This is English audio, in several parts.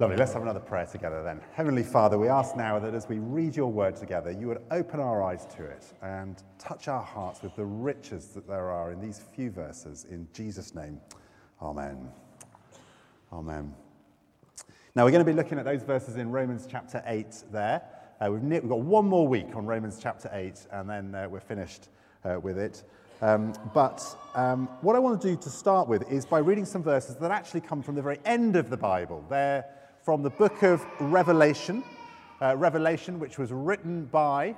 Lovely. Let's have another prayer together then. Heavenly Father, we ask now that as we read your word together, you would open our eyes to it and touch our hearts with the riches that there are in these few verses. In Jesus' name, amen. Amen. Now, we're going to be looking at those verses in Romans chapter 8 there. We've got one more week on Romans chapter 8, and then we're finished with it. But what I want to do to start with is by reading some verses that actually come from the very end of the Bible. They're from the book of Revelation, which was written by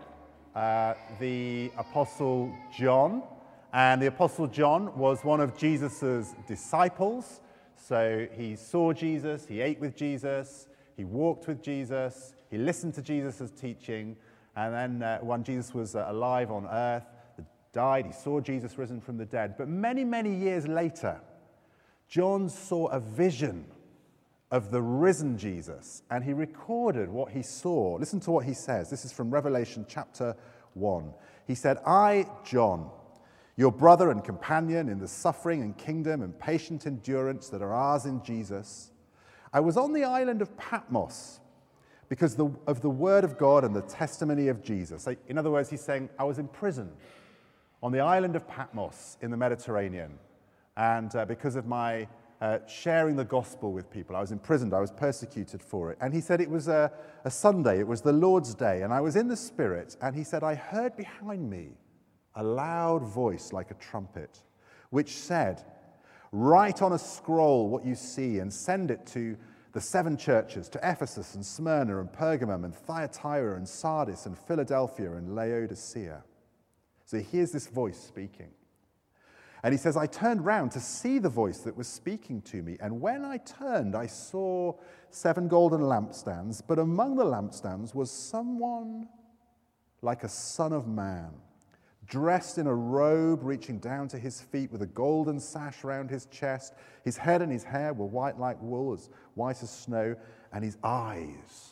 the Apostle John. And the Apostle John was one of Jesus' disciples. So he saw Jesus, he ate with Jesus, he walked with Jesus, he listened to Jesus' teaching. And then when Jesus was alive on earth, died, he saw Jesus risen from the dead. But many, many years later, John saw a vision of the risen Jesus, and he recorded what he saw. Listen to what he says. This is from Revelation chapter 1. He said, "I, John, your brother and companion in the suffering and kingdom and patient endurance that are ours in Jesus, I was on the island of Patmos because of the word of God and the testimony of Jesus." In other words, he's saying, I was in prison on the island of Patmos in the Mediterranean, and because of my sharing the gospel with people, I was imprisoned, I was persecuted for it. And he said it was a Sunday, it was the Lord's Day, and I was in the Spirit, and he said, I heard behind me a loud voice like a trumpet, which said, "Write on a scroll what you see and send it to the 7 churches, to Ephesus and Smyrna and Pergamum and Thyatira and Sardis and Philadelphia and Laodicea." So here's this voice speaking. And he says, I turned round to see the voice that was speaking to me. And when I turned, I saw 7 golden lampstands. But among the lampstands was someone like a son of man, dressed in a robe reaching down to his feet with a golden sash round his chest. His head and his hair were white like wool, as white as snow. And his eyes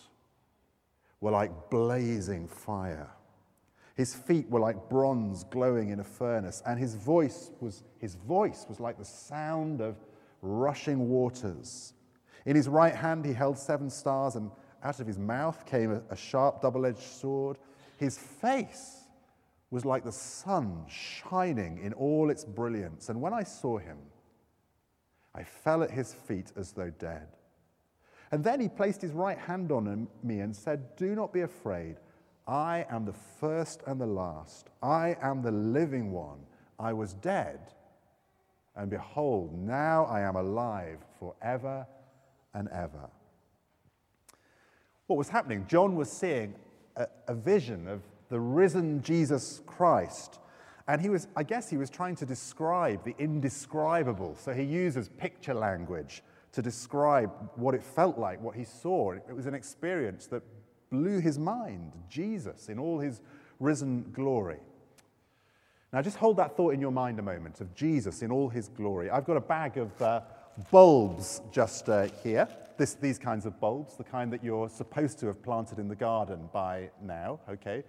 were like blazing fire. His feet were like bronze glowing in a furnace, and his voice was like the sound of rushing waters. In his right hand he held 7 stars, and out of his mouth came a sharp double-edged sword. His face was like the sun shining in all its brilliance. And when I saw him, I fell at his feet as though dead. And then he placed his right hand on me and said, "Do not be afraid. I am the first and the last. I am the living one. I was dead, and behold, now I am alive forever and ever." What was happening? John was seeing a vision of the risen Jesus Christ, and he was trying to describe the indescribable. So he uses picture language to describe what it felt like, what he saw. It was an experience that blew his mind, Jesus in all his risen glory. Now just hold that thought in your mind a moment, of Jesus in all his glory. I've got a bag of bulbs just here, these kinds of bulbs, the kind that you're supposed to have planted in the garden by now, okay?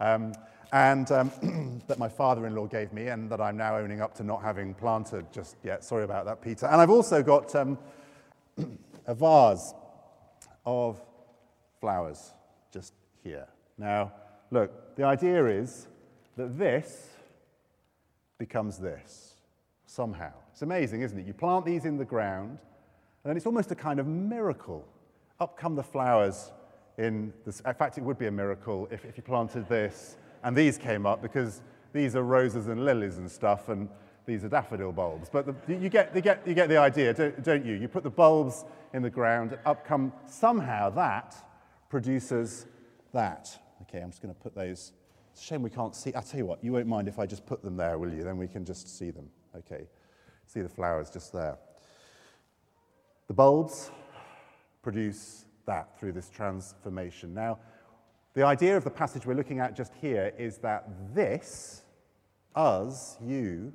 That my father-in-law gave me and that I'm now owning up to not having planted just yet. Sorry about that, Peter. And I've also got a vase of flowers just here. Now, look, the idea is that this becomes this, somehow. It's amazing, isn't it? You plant these in the ground, and then it's almost a kind of miracle. Up come the flowers in this. In fact, it would be a miracle if you planted this, and these came up, because these are roses and lilies and stuff, and these are daffodil bulbs. But you get the idea, don't you? You put the bulbs in the ground, up come, somehow that produces that. Okay, I'm just going to put those. It's a shame we can't see. I'll tell you what, you won't mind if I just put them there, will you? Then we can just see them. Okay, see the flowers just there. The bulbs produce that through this transformation. Now, the idea of the passage we're looking at just here is that this, us, you,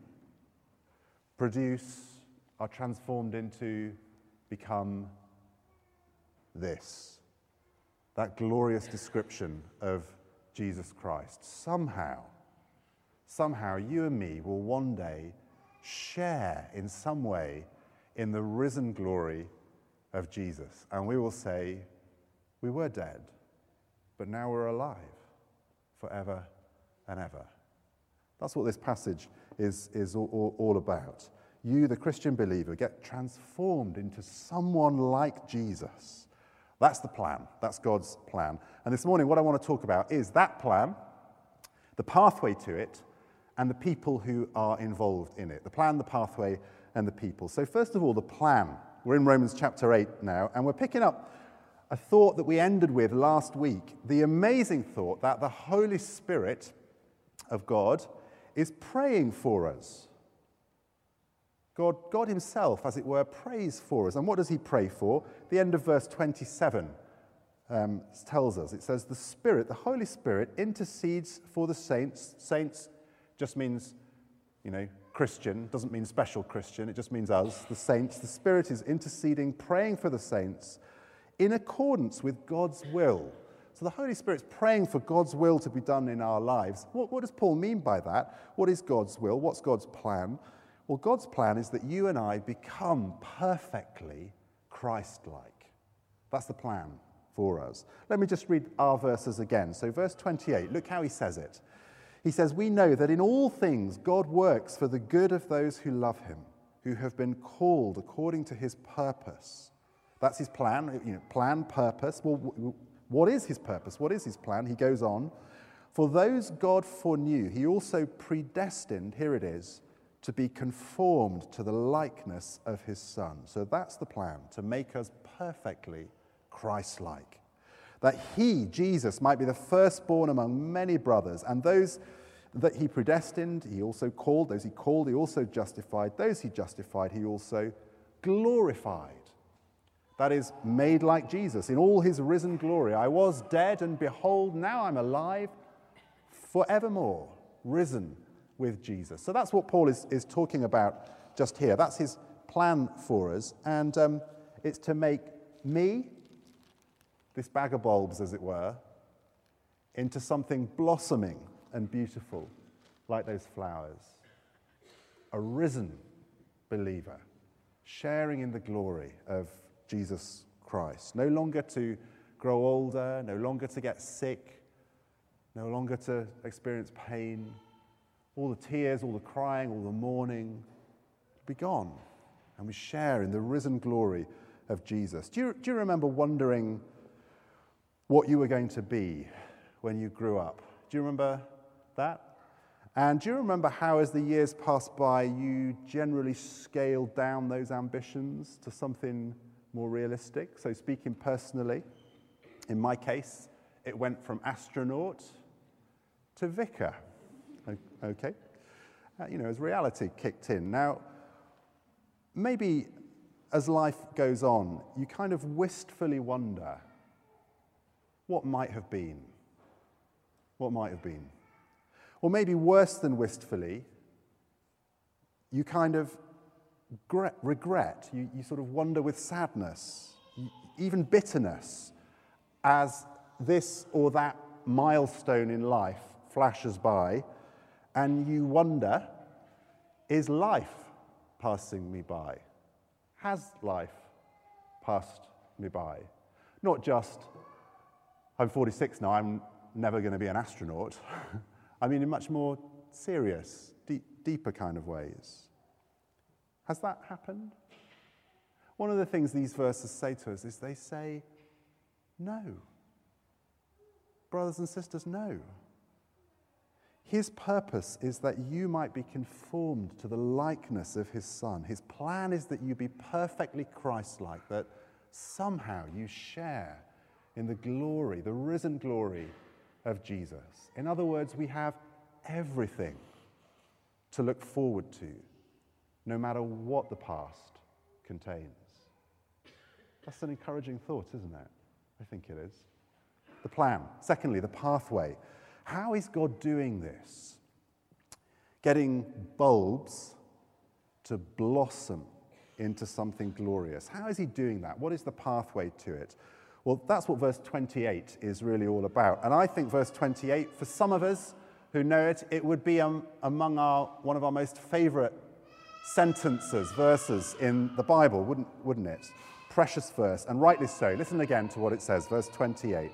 are transformed into, become this. That glorious description of Jesus Christ. Somehow, you and me will one day share in some way in the risen glory of Jesus. And we will say, we were dead, but now we're alive forever and ever. That's what this passage is all about. You, the Christian believer, get transformed into someone like Jesus. That's the plan. That's God's plan. And this morning, what I want to talk about is that plan, the pathway to it, and the people who are involved in it. The plan, the pathway, and the people. So first of all, the plan. We're in Romans chapter 8 now, and we're picking up a thought that we ended with last week. The amazing thought that the Holy Spirit of God is praying for us. God himself, as it were, prays for us. And what does he pray for? The end of verse 27 tells us. It says, the Spirit, the Holy Spirit, intercedes for the saints. Saints just means, Christian. Doesn't mean special Christian. It just means us, the saints. The Spirit is interceding, praying for the saints in accordance with God's will. So the Holy Spirit's praying for God's will to be done in our lives. What does Paul mean by that? What is God's will? What's God's plan? Well, God's plan is that you and I become perfectly Christ-like. That's the plan for us. Let me just read our verses again. So verse 28, look how he says it. He says, we know that in all things God works for the good of those who love him, who have been called according to his purpose. That's his plan, plan, purpose. Well, what is his purpose? What is his plan? He goes on, for those God foreknew, he also predestined, here it is, to be conformed to the likeness of his Son. So that's the plan, to make us perfectly Christ-like. That he, Jesus, might be the firstborn among many brothers, and those that he predestined, he also called. Those he called, he also justified. Those he justified, he also glorified. That is, made like Jesus in all his risen glory. I was dead, and behold, now I'm alive forevermore, risen with Jesus. So that's what Paul is talking about just here. That's his plan for us. And it's to make me, this bag of bulbs, as it were, into something blossoming and beautiful, like those flowers. A risen believer, sharing in the glory of Jesus Christ. No longer to grow older, no longer to get sick, no longer to experience pain. All the tears, all the crying, all the mourning be gone. And we share in the risen glory of Jesus. Do you remember wondering what you were going to be when you grew up? Do you remember that? And do you remember how, as the years passed by, you generally scaled down those ambitions to something more realistic? So speaking personally, in my case, it went from astronaut to vicar. Okay? As reality kicked in. Now, maybe as life goes on, you kind of wistfully wonder what might have been. What might have been. Or maybe worse than wistfully, you kind of regret. You sort of wonder with sadness, even bitterness, as this or that milestone in life flashes by, and you wonder, is life passing me by? Has life passed me by? Not just, I'm 46 now, I'm never going to be an astronaut. I mean, in much more serious, deeper kind of ways. Has that happened? One of the things these verses say to us is they say, no. Brothers and sisters, no. His purpose is that you might be conformed to the likeness of his Son. His plan is that you be perfectly Christ-like, that somehow you share in the glory, the risen glory of Jesus. In other words, we have everything to look forward to, no matter what the past contains. That's an encouraging thought, isn't it? I think it is. The plan. Secondly, the pathway. How is God doing this? Getting bulbs to blossom into something glorious. How is he doing that? What is the pathway to it? Well, that's what verse 28 is really all about. And I think verse 28, for some of us who know it, it would be among one of our most favorite sentences, verses in the Bible, wouldn't it? precious verse, and rightly so. Listen again to what it says, verse 28.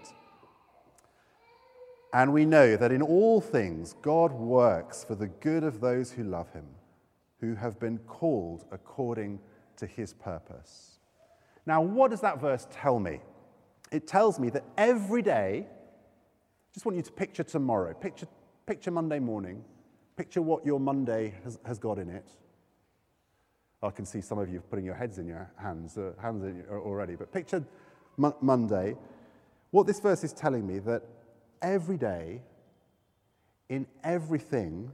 And we know that in all things God works for the good of those who love him, who have been called according to his purpose. Now, what does that verse tell me? It tells me that every day, just want you to picture tomorrow, picture Monday morning, picture what your Monday has got in it. I can see some of you putting your heads in your hands in already, but picture Monday. What this verse is telling me that every day, in everything,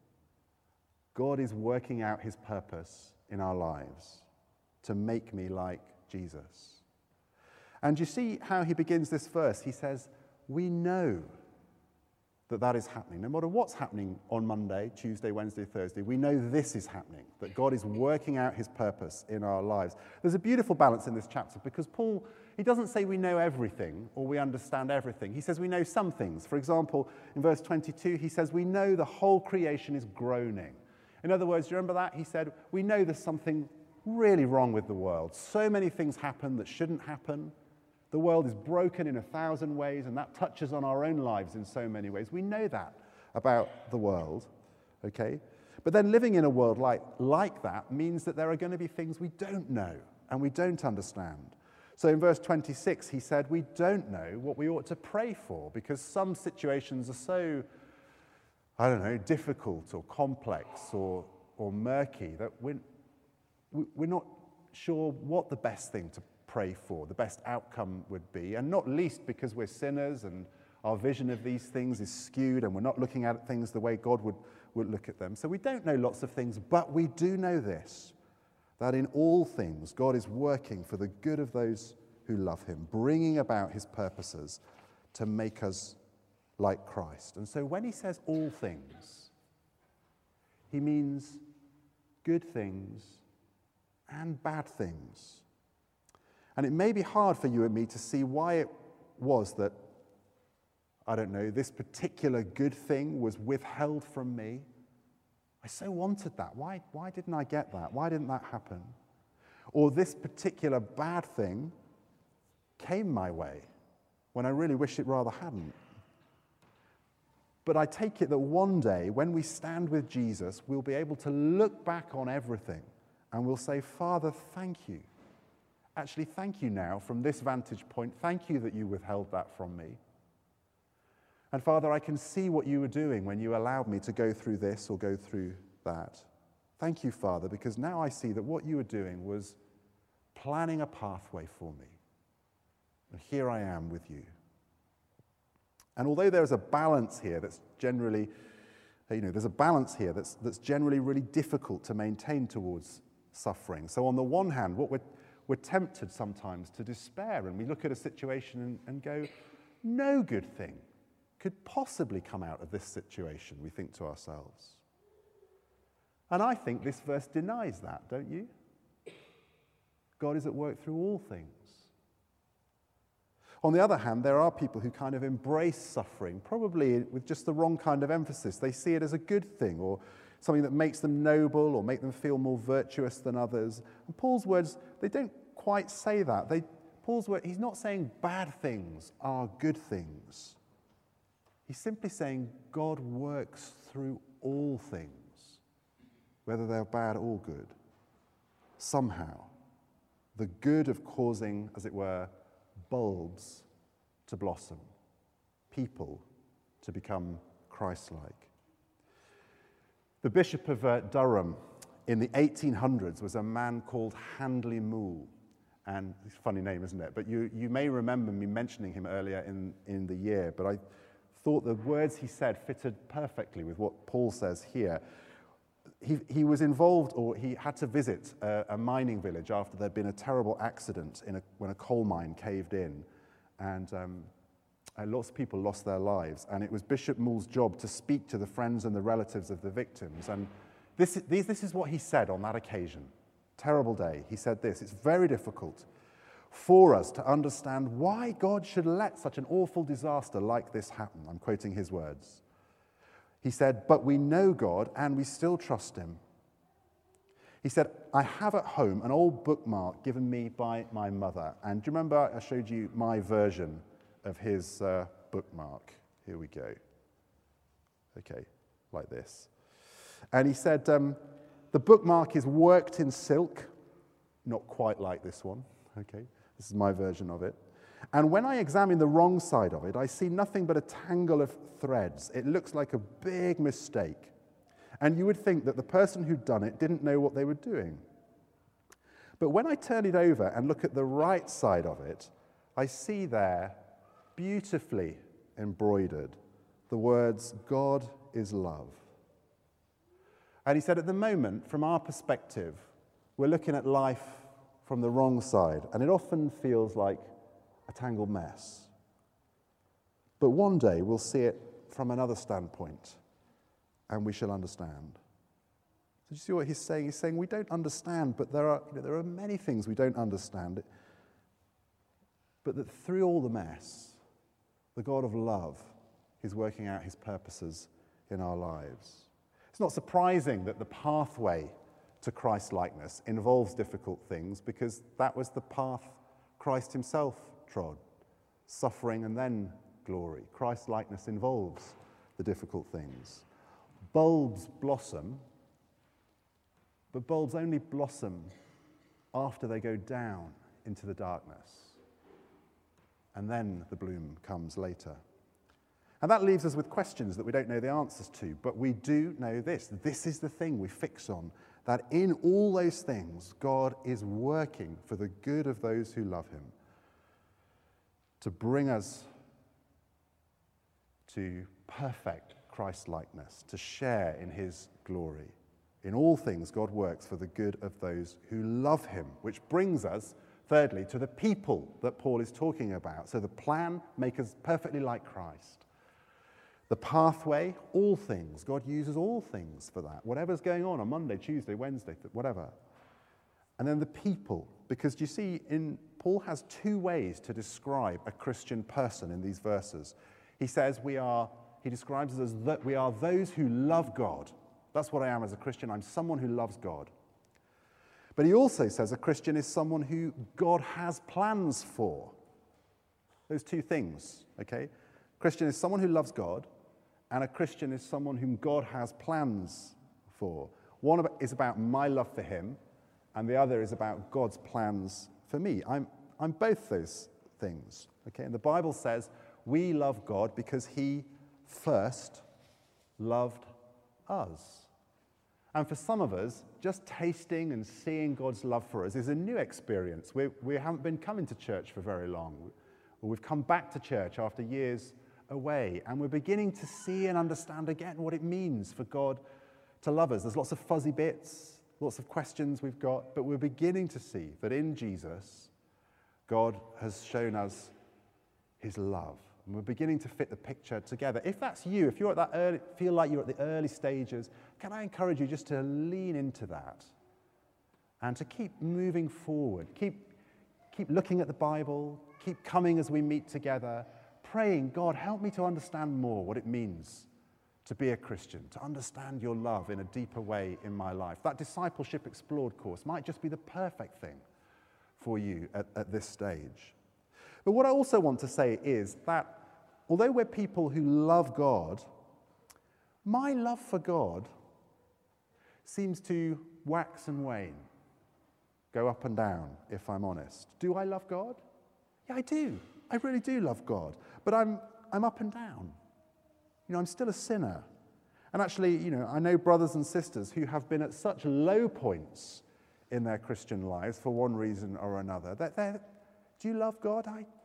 God is working out his purpose in our lives to make me like Jesus. And you see how he begins this verse? He says, we know that that is happening. No matter what's happening on Monday, Tuesday, Wednesday, Thursday, we know this is happening, that God is working out his purpose in our lives. There's a beautiful balance in this chapter because Paul, he doesn't say we know everything or we understand everything. He says we know some things. For example, in verse 22, he says we know the whole creation is groaning. In other words, do you remember that? He said we know there's something really wrong with the world. So many things happen that shouldn't happen. The world is broken in 1,000 ways, and that touches on our own lives in so many ways. We know that about the world, okay? But then living in a world like that means that there are going to be things we don't know and we don't understand. So in verse 26, he said, we don't know what we ought to pray for because some situations are so, difficult or complex or murky that we're not sure what the best thing to pray for, the best outcome would be, and not least because we're sinners and our vision of these things is skewed and we're not looking at things the way God would look at them. So we don't know lots of things, but we do know this, that in all things God is working for the good of those who love him, bringing about his purposes to make us like Christ. And so when he says all things, he means good things and bad things. And it may be hard for you and me to see why it was that, this particular good thing was withheld from me. I so wanted that. Why didn't I get that? Why didn't that happen? Or this particular bad thing came my way when I really wish it rather hadn't. But I take it that one day, when we stand with Jesus, we'll be able to look back on everything and we'll say, Father, thank you. Actually, thank you now from this vantage point. Thank you that you withheld that from me. And Father, I can see what you were doing when you allowed me to go through this or go through that. Thank you, Father, because now I see that what you were doing was planning a pathway for me. And here I am with you. And although there's a balance here that's generally, there's a balance here that's generally really difficult to maintain towards suffering. So on the one hand, what we're tempted sometimes to despair, and we look at a situation and go, no good thing could possibly come out of this situation, we think to ourselves. And I think this verse denies that, don't you? God is at work through all things. On the other hand, there are people who kind of embrace suffering, probably with just the wrong kind of emphasis. They see it as a good thing or something that makes them noble or make them feel more virtuous than others. And Paul's words, they don't quite say that. Paul's word, he's not saying bad things are good things. He's simply saying God works through all things, whether they're bad or good. Somehow, the good of causing, as it were, bulbs to blossom, people to become Christ-like. The Bishop of Durham in the 1800s was a man called Handley Moule. And it's a funny name, isn't it? But you may remember me mentioning him earlier in the year, but I thought the words he said fitted perfectly with what Paul says here. He was involved, or he had to visit a mining village after there'd been a terrible accident when a coal mine caved in, and lots of people lost their lives. And it was Bishop Moule's job to speak to the friends and the relatives of the victims. And this is what he said on that occasion. Terrible day. He said this: it's very difficult for us to understand why God should let such an awful disaster like this happen. I'm quoting his words. He said, but we know God and we still trust him. He said, I have at home an old bookmark given me by my mother. And do you remember I showed you my version of his bookmark? Here we go. Okay, like this. And he said, the bookmark is worked in silk, not quite like this one. Okay, this is my version of it. And when I examine the wrong side of it, I see nothing but a tangle of threads. It looks like a big mistake. And you would think that the person who'd done it didn't know what they were doing. But when I turn it over and look at the right side of it, I see there, beautifully embroidered, the words, God is love. And he said, at the moment, from our perspective, we're looking at life from the wrong side, and it often feels like a tangled mess. But one day we'll see it from another standpoint, and we shall understand. So do you see what he's saying? He's saying we don't understand, but there are many things we don't understand. But that through all the mess, the God of love is working out his purposes in our lives. It's not surprising that the pathway to Christ-likeness involves difficult things, because that was the path Christ himself trod. Suffering and then glory. Christ-likeness involves the difficult things. Bulbs blossom, but bulbs only blossom after they go down into the darkness. And then the bloom comes later. And that leaves us with questions that we don't know the answers to, but we do know this. This is the thing we fix on, that in all those things, God is working for the good of those who love him, to bring us to perfect Christ-likeness, to share in his glory. In all things, God works for the good of those who love him, which brings us, thirdly, to the people that Paul is talking about. So the plan, make us perfectly like Christ. The pathway, all things. God uses all things for that. Whatever's going on Monday, Tuesday, Wednesday, whatever. And then the people, because you see, Paul has two ways to describe a Christian person in these verses. He says he describes us as that we are those who love God. That's what I am as a Christian. I'm someone who loves God. But he also says a Christian is someone who God has plans for. Those two things, okay? Christian is someone who loves God, and a Christian is someone whom God has plans for. One is about my love for him, and the other is about God's plans for me. I'm both those things, okay? And the Bible says we love God because he first loved us. And for some of us, just tasting and seeing God's love for us is a new experience. We haven't been coming to church for very long. Or we've come back to church after years away, and we're beginning to see and understand again what it means for God to love us. There's lots of fuzzy bits, lots of questions we've got, but we're beginning to see that in Jesus, God has shown us his love. And we're beginning to fit the picture together. If that's you, if you're at that feel like you're at the early stages, can I encourage you just to lean into that and to keep moving forward, keep looking at the Bible, keep coming as we meet together, praying, God, help me to understand more what it means to be a Christian, to understand your love in a deeper way in my life. That Discipleship Explored course might just be the perfect thing for you at this stage. But what I also want to say is that although we're people who love God, my love for God seems to wax and wane, go up and down, if I'm honest. Do I love God? Yeah, I do. I really do love God. But I'm up and down. I'm still a sinner. And actually, I know brothers and sisters who have been at such low points in their Christian lives for one reason or another. Do you love God?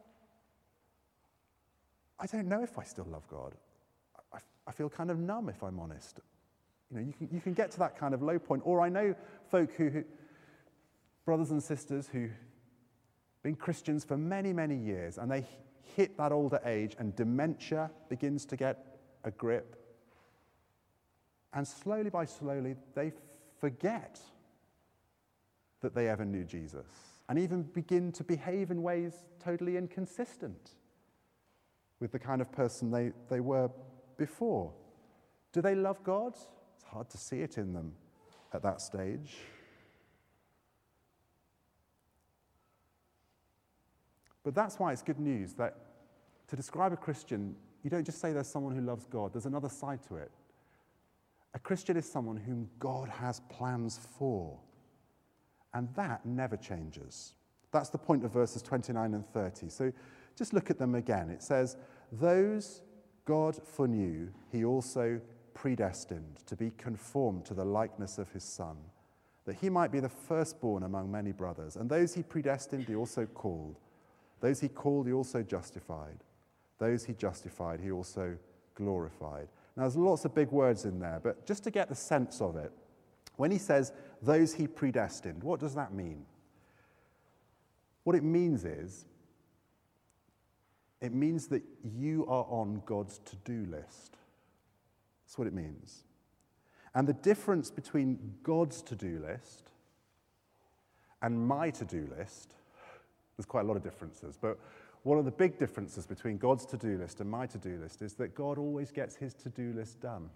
I don't know if I still love God. I feel kind of numb, if I'm honest. You can get to that kind of low point. Or I know folk brothers and sisters who've been Christians for many, many years, and they hit that older age and dementia begins to get a grip. And slowly by slowly, they forget that they ever knew Jesus and even begin to behave in ways totally inconsistent with the kind of person they were before. Do they love God? It's hard to see it in them at that stage. But that's why it's good news that to describe a Christian, you don't just say there's someone who loves God. There's another side to it. A Christian is someone whom God has plans for. And that never changes. That's the point of verses 29 and 30. So just look at them again. It says, those God foreknew, he also predestined to be conformed to the likeness of his Son, that he might be the firstborn among many brothers. And those he predestined, he also called. Those he called, he also justified. Those he justified, he also glorified. Now, there's lots of big words in there, but just to get the sense of it, when he says, those he predestined, what does that mean? What it means is, it means that you are on God's to-do list. That's what it means. And the difference between God's to-do list and my to-do list, there's quite a lot of differences, but one of the big differences between God's to-do list and my to-do list is that God always gets his to-do list done.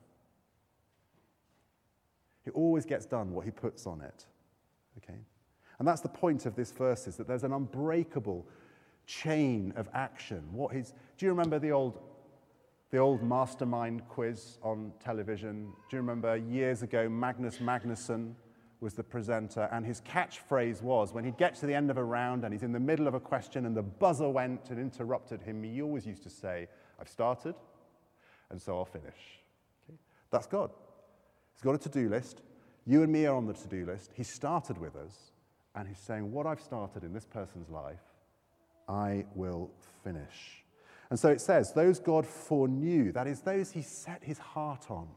He always gets done what he puts on it. Okay? And that's the point of this verse, is that there's an unbreakable chain of action. Do you remember the old Mastermind quiz on television? Do you remember years ago, Magnus Magnusson was the presenter, and his catchphrase was, when he'd get to the end of a round and he's in the middle of a question and the buzzer went and interrupted him, he always used to say, I've started, and so I'll finish. Okay? That's God. He's got a to-do list. You and me are on the to-do list. He started with us, and he's saying, what I've started in this person's life, I will finish. And so it says, those God foreknew, that is, those he set his heart on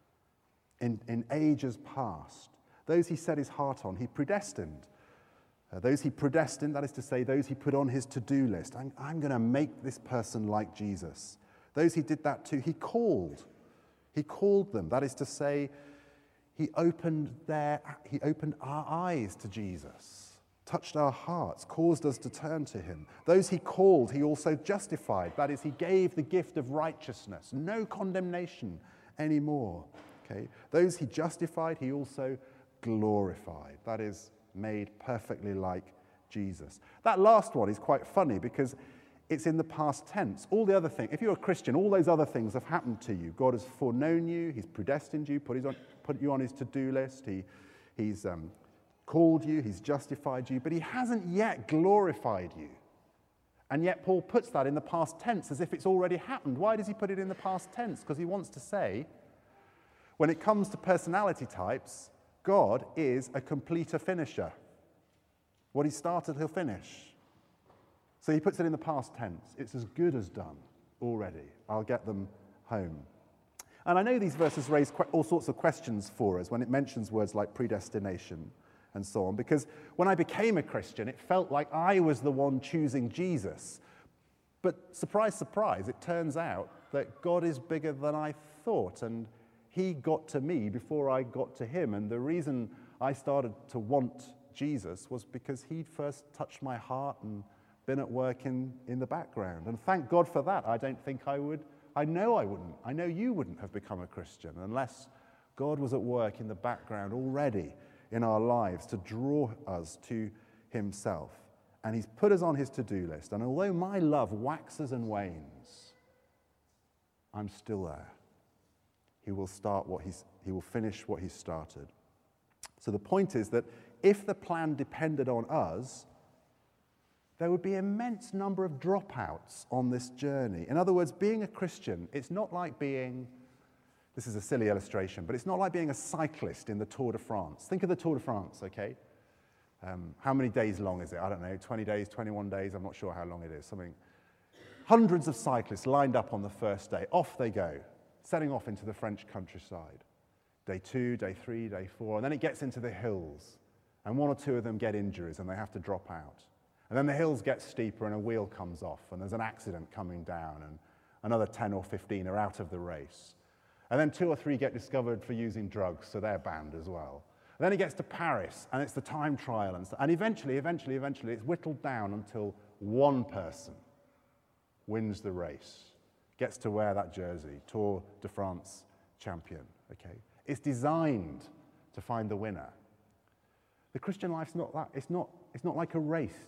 in ages past, those he set his heart on, he predestined. Those he predestined, that is to say, those he put on his to-do list. I'm going to make this person like Jesus. Those he did that to, he called. He called them, that is to say, he opened our eyes to Jesus, touched our hearts, caused us to turn to him. Those he called, he also justified. That is, he gave the gift of righteousness, no condemnation anymore. Okay? Those he justified, he also glorified. That is, made perfectly like Jesus. That last one is quite funny because it's in the past tense. All the other things, if you're a Christian, all those other things have happened to you. God has foreknown you, he's predestined you, put you on his to-do list, he's called you, he's justified you, but he hasn't yet glorified you. And yet Paul puts that in the past tense as if it's already happened. Why does he put it in the past tense? Because he wants to say, when it comes to personality types, God is a completer finisher. What he started, he'll finish. So he puts it in the past tense. It's as good as done already. I'll get them home. And I know these verses raise all sorts of questions for us when it mentions words like predestination and so on, because when I became a Christian, it felt like I was the one choosing Jesus. But surprise, surprise, it turns out that God is bigger than I thought, and he got to me before I got to him. And the reason I started to want Jesus was because he'd first touched my heart and been at work in the background. And thank God for that. I don't think I would. I know I wouldn't. I know you wouldn't have become a Christian unless God was at work in the background already in our lives to draw us to himself. And he's put us on his to-do list. And although my love waxes and wanes, I'm still there. He will finish what he's started. So the point is that if the plan depended on us, there would be an immense number of dropouts on this journey. In other words, being a Christian, it's not like this is a silly illustration, but it's not like being a cyclist in the Tour de France. Think of the Tour de France, okay? How many days long is it? I don't know, 20 days, 21 days, I'm not sure how long it is, something. Hundreds of cyclists lined up on the first day. Off they go, setting off into the French countryside. Day 2, day 3, day 4, and then it gets into the hills, and one or two of them get injuries and they have to drop out. And then the hills get steeper and a wheel comes off and there's an accident coming down and another 10 or 15 are out of the race. And then 2 or 3 get discovered for using drugs, so they're banned as well. And then it gets to Paris and it's the time trial and eventually it's whittled down until one person wins the race, gets to wear that jersey, Tour de France champion, okay? It's designed to find the winner. The Christian life's not that. It's not like a race.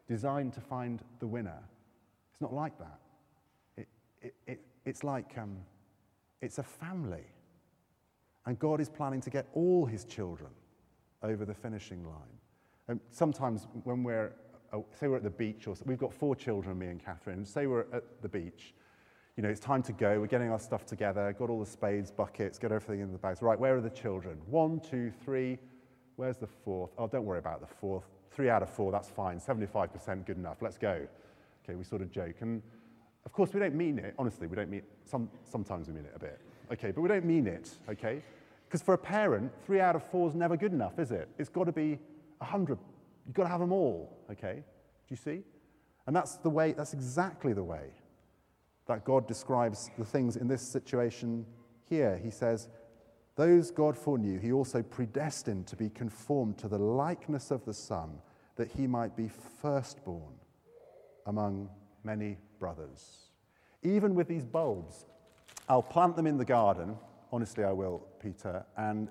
designed to find the winner. It's not like that. It's like, it's a family. And God is planning to get all his children over the finishing line. And sometimes when say we're at the beach, or we've got 4 children, me and Catherine, say we're at the beach, it's time to go, we're getting our stuff together, got all the spades, buckets, got everything in the bags. Right, where are the children? 1, 2, 3, where's the 4th? Oh, don't worry about the 4th. 3 out of 4, that's fine, 75% good enough, let's go. Okay, we sort of joke. And of course, we don't mean it, honestly, we don't mean it. Sometimes we mean it a bit, okay, but we don't mean it, okay? Because for a parent, 3 out of 4 is never good enough, is it? It's got to be 100. You've got to have them all, okay? Do you see? And that's exactly the way that God describes the things in this situation here. He says, those God foreknew, he also predestined to be conformed to the likeness of the Son, that he might be firstborn among many brothers. Even with these bulbs, I'll plant them in the garden. Honestly, I will, Peter. And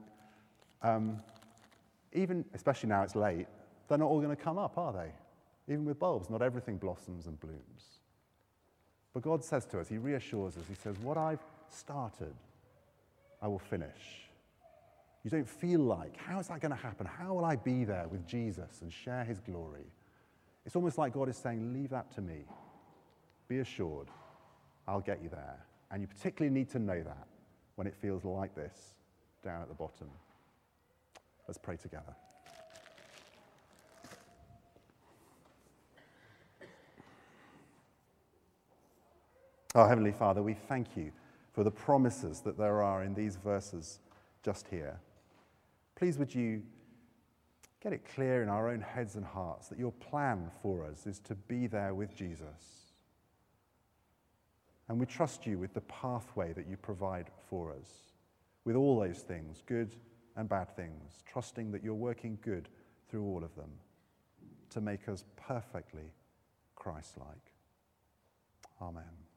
even, especially now it's late, they're not all going to come up, are they? Even with bulbs, not everything blossoms and blooms. But God says to us, he reassures us, he says, what I've started, I will finish. You don't feel like, how is that going to happen? How will I be there with Jesus and share his glory? It's almost like God is saying, leave that to me. Be assured, I'll get you there. And you particularly need to know that when it feels like this down at the bottom. Let's pray together. Our Heavenly Father, we thank you for the promises that there are in these verses just here. Please would you get it clear in our own heads and hearts that your plan for us is to be there with Jesus. And we trust you with the pathway that you provide for us, with all those things, good and bad things, trusting that you're working good through all of them to make us perfectly Christ-like. Amen.